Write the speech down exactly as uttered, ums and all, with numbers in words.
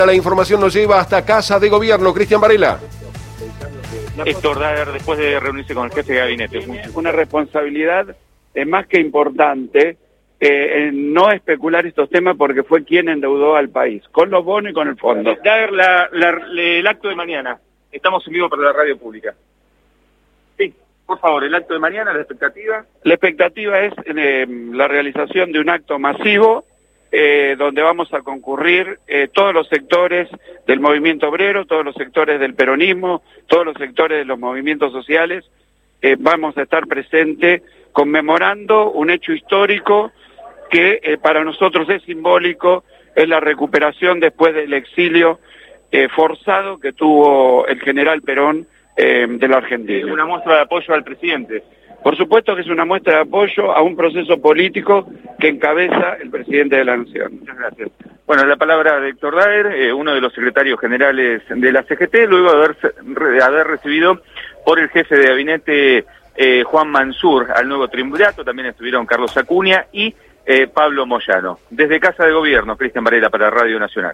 La información nos lleva hasta Casa de Gobierno. Cristian Varela. Héctor Daer, después de reunirse con el jefe de gabinete. Una responsabilidad eh, más que importante eh, en no especular estos temas porque fue quien endeudó al país, con los bonos y con el fondo. Daer, la, la, el acto de mañana. Estamos en vivo para la radio pública. Sí, por favor, el acto de mañana, la expectativa. La expectativa es eh, la realización de un acto masivo Eh, donde vamos a concurrir eh, todos los sectores del movimiento obrero, todos los sectores del peronismo, todos los sectores de los movimientos sociales. Eh, vamos a estar presentes conmemorando un hecho histórico que eh, para nosotros es simbólico, es la recuperación después del exilio eh, forzado que tuvo el general Perón eh, de la Argentina. Una muestra de apoyo al presidente. Por supuesto que es una muestra de apoyo a un proceso político que encabeza el presidente de la Nación. Muchas gracias. Bueno, la palabra de Héctor Daer, eh, uno de los secretarios generales de la C G T, luego de haber, de haber recibido por el jefe de gabinete eh, Juan Mansur al nuevo triunvirato. También estuvieron Carlos Acuña y eh, Pablo Moyano. Desde Casa de Gobierno, Cristian Varela para Radio Nacional.